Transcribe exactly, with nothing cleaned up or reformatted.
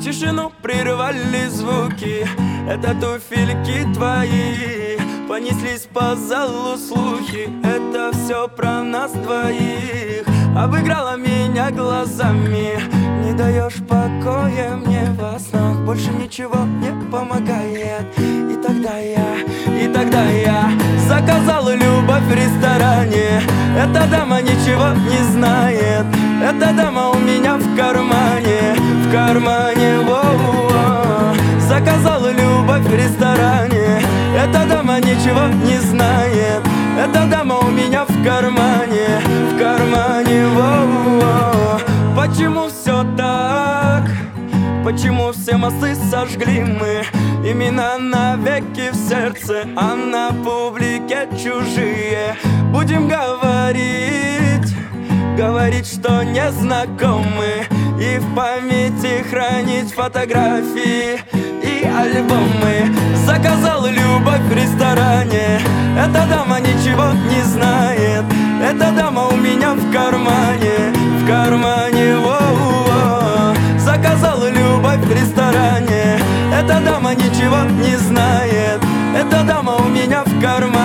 Тишину прервали звуки, это туфельки твои. Понеслись по залу слухи, это все про нас двоих. Обыграла меня глазами, не даешь покоя мне во снах. Больше ничего не помогает. И тогда я, и тогда я заказал любовь в ресторане. Эта дама ничего не знает, эта дама у меня в кармане, в кармане, воу-воу. Заказал любовь в ресторане, эта дама ничего не знает, эта дама у меня в кармане, в кармане, воу-воу. Почему все так? Почему все мосты сожгли мы? Имена навеки в сердце, а на публике чужие. Будем говорить, говорить, что не знакомы, и в памяти хранить фотографии и альбомы. Заказал любовь в ресторане, эта дама ничего не знает, эта дама у меня в кармане, в кармане, воу-воу. Заказал любовь в ресторане, эта дама ничего не знает, эта дама у меня в кармане.